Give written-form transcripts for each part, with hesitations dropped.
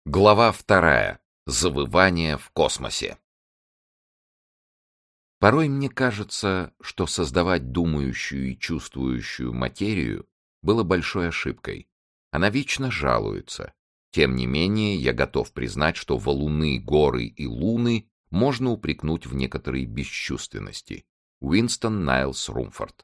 Глава 2. Завывание в космосе. Порой мне кажется, что создавать думающую и чувствующую материю было большой ошибкой. Она вечно жалуется. Тем не менее, я готов признать, что валуны, горы и луны можно упрекнуть в некоторой бесчувственности. Уинстон Найлс Румфорд.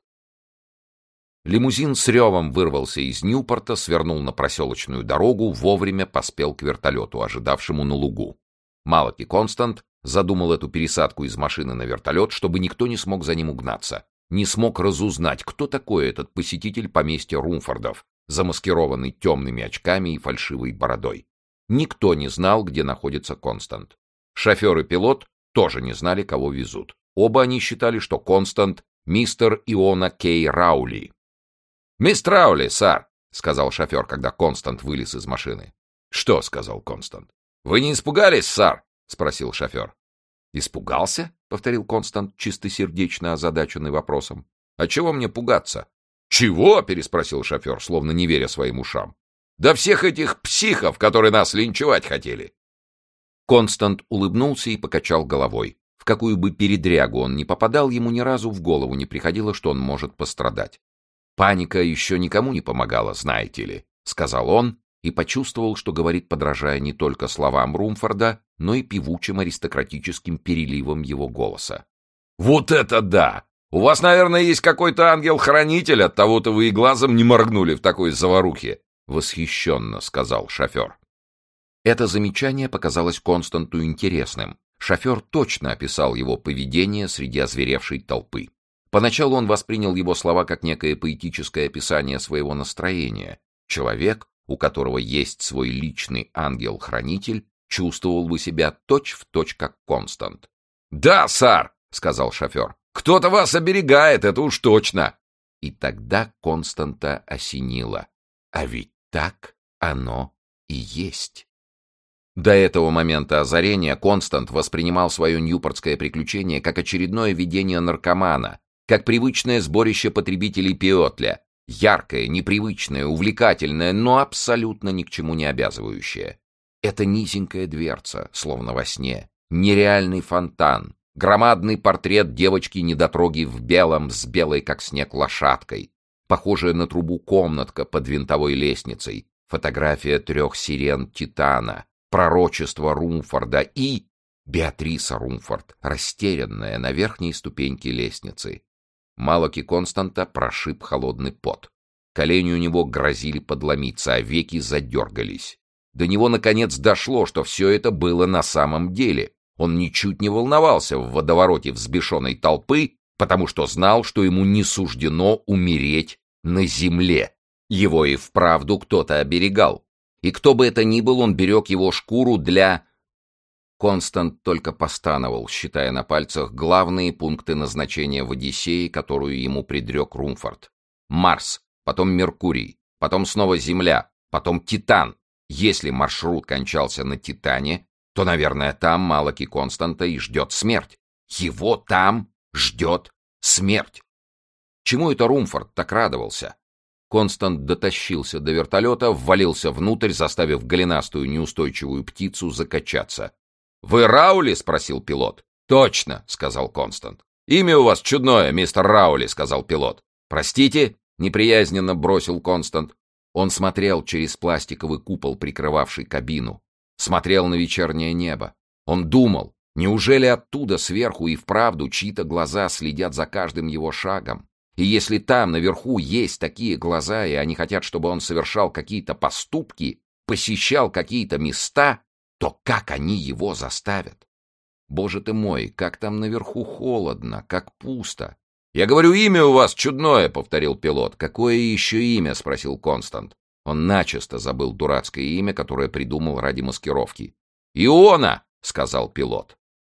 Лимузин с ревом вырвался из Ньюпорта, свернул на проселочную дорогу, вовремя поспел к вертолету, ожидавшему на лугу. Малаки Констант задумал эту пересадку из машины на вертолет, чтобы никто не смог за ним угнаться, не смог разузнать, кто такой этот посетитель поместья Румфордов, замаскированный темными очками и фальшивой бородой. Никто не знал, где находится Констант. Шофер и пилот тоже не знали, кого везут. Оба они считали, что Констант — мистер Иона Кей Раули. «Мистер Раули, сэр», — сказал шофер, когда Констант вылез из машины. «Что?» — сказал Констант. «Вы не испугались, сэр?» — спросил шофер. «Испугался?» — повторил Констант, чистосердечно озадаченный вопросом. «А чего мне пугаться?» «Чего?» — переспросил шофер, словно не веря своим ушам. «Да всех этих психов, которые нас линчевать хотели!» Констант улыбнулся и покачал головой. В какую бы передрягу он ни попадал, ему ни разу в голову не приходило, что он может пострадать. «Паника еще никому не помогала, знаете ли», — сказал он, и почувствовал, что говорит, подражая не только словам Румфорда, но и певучим аристократическим переливом его голоса. «Вот это да! У вас, наверное, есть какой-то ангел-хранитель, оттого-то вы и глазом не моргнули в такой заварухе!» — восхищенно сказал шофер. Это замечание показалось Константу интересным. Шофер точно описал его поведение среди озверевшей толпы. Поначалу он воспринял его слова как некое поэтическое описание своего настроения. Человек, у которого есть свой личный ангел-хранитель, чувствовал бы себя точь-в-точь, как Констант. «Да, сэр!» — сказал шофер. «Кто-то вас оберегает, это уж точно!» И тогда Константа осенило. А ведь так оно и есть. До этого момента озарения Констант воспринимал свое ньюпортское приключение как очередное видение наркомана, как привычное сборище потребителей пиотля, яркое, непривычное, увлекательное, но абсолютно ни к чему не обязывающее. Это низенькая дверца, словно во сне, нереальный фонтан, громадный портрет девочки-недотроги в белом, с белой как снег лошадкой, похожая на трубу комнатка под винтовой лестницей, фотография 3 сирен Титана, пророчество Румфорда и Беатриса Румфорд, растерянная на верхней ступеньке лестницы. Малаки Константа прошиб холодный пот. Колени у него грозили подломиться, а веки задергались. До него, наконец, дошло, что все это было на самом деле. Он ничуть не волновался в водовороте взбешенной толпы, потому что знал, что ему не суждено умереть на земле. Его и вправду кто-то оберегал. И кто бы это ни был, он берег его шкуру для... Констант только постановал, считая на пальцах главные пункты назначения в Одиссее, которую ему предрек Румфорд. Марс, потом Меркурий, потом снова Земля, потом Титан. Если маршрут кончался на Титане, то, наверное, там Малаки Константа и ждет смерть. Его там ждет смерть. Чему это Румфорд так радовался? Констант дотащился до вертолета, ввалился внутрь, заставив голенастую неустойчивую птицу закачаться. «Вы Раули?» — спросил пилот. «Точно», — сказал Констант. «Имя у вас чудное, мистер Раули», — сказал пилот. «Простите?» — неприязненно бросил Констант. Он смотрел через пластиковый купол, прикрывавший кабину. Смотрел на вечернее небо. Он думал, неужели оттуда, сверху и вправду, чьи-то глаза следят за каждым его шагом? И если там, наверху, есть такие глаза, и они хотят, чтобы он совершал какие-то поступки, посещал какие-то места, то как они его заставят? Боже ты мой, как там наверху холодно, как пусто. «Я говорю, имя у вас чудное», — повторил пилот. «Какое еще имя?» — спросил Констант. Он начисто забыл дурацкое имя, которое придумал ради маскировки. «Иона!» — сказал пилот.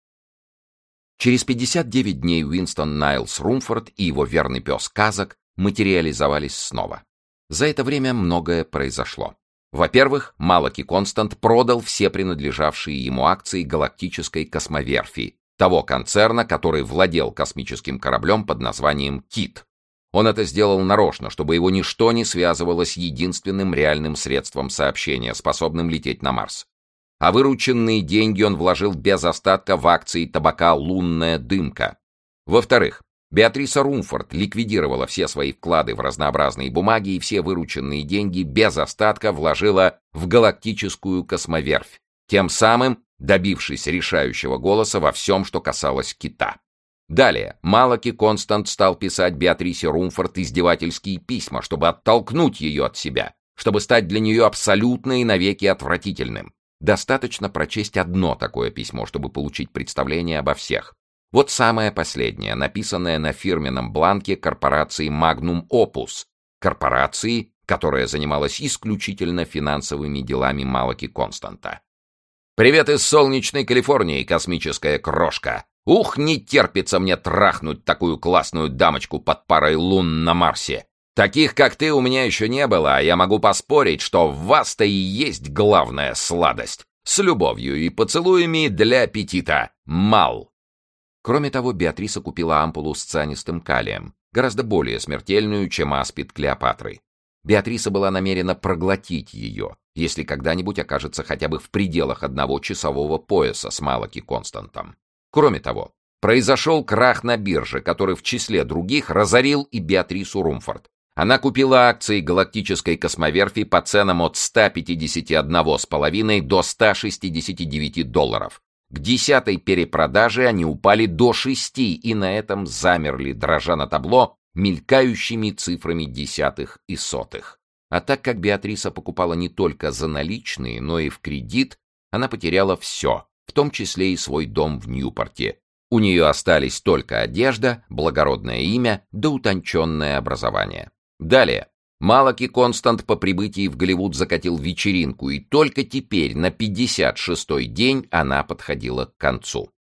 Через 59 дней Уинстон Найлс Румфорд и его верный пес Казак материализовались снова. За это время многое произошло. Во-первых, Малаки Констант продал все принадлежавшие ему акции галактической космоверфи, того концерна, который владел космическим кораблем под названием «Кит». Он это сделал нарочно, чтобы его ничто не связывало с единственным реальным средством сообщения, способным лететь на Марс. а вырученные деньги он вложил без остатка в акции табака «Лунная дымка». Во-вторых, Беатриса Румфорд ликвидировала все свои вклады в разнообразные бумаги и все вырученные деньги без остатка вложила в галактическую космоверфь, тем самым добившись решающего голоса во всем, что касалось кита. Далее Малаки Констант стал писать Беатрисе Румфорд издевательские письма, чтобы оттолкнуть ее от себя, чтобы стать для нее абсолютно и навеки отвратительным. Достаточно прочесть одно такое письмо, чтобы получить представление обо всех. Вот самое последнее, написанное на фирменном бланке корпорации Magnum Opus, корпорации, которая занималась исключительно финансовыми делами Малаки Константа. «Привет из солнечной Калифорнии, космическая крошка! Ух, не терпится мне трахнуть такую классную дамочку под парой лун на Марсе! Таких, как ты, у меня еще не было, а я могу поспорить, что в вас-то и есть главная сладость. С любовью и поцелуями для аппетита. Мал!» Кроме того, Беатриса купила ампулу с цианистым калием, гораздо более смертельную, чем аспид Клеопатры. Беатриса была намерена проглотить ее, если когда-нибудь окажется хотя бы в пределах одного часового пояса с Малаки Константом. Кроме того, произошел крах на бирже, который в числе других разорил и Беатрису Румфорд. Она купила акции галактической космоверфи по ценам от $151,5 до $169. К 10-й перепродаже они упали до 6 и на этом замерли, дрожа на табло мелькающими цифрами десятых и сотых. А так как Беатриса покупала не только за наличные, но и в кредит, она потеряла все, в том числе и свой дом в Ньюпорте. У нее остались только одежда, благородное имя да утонченное образование. Далее. Малаки Констант по прибытии в Голливуд закатил вечеринку, и только теперь, на 56-й день, она подходила к концу.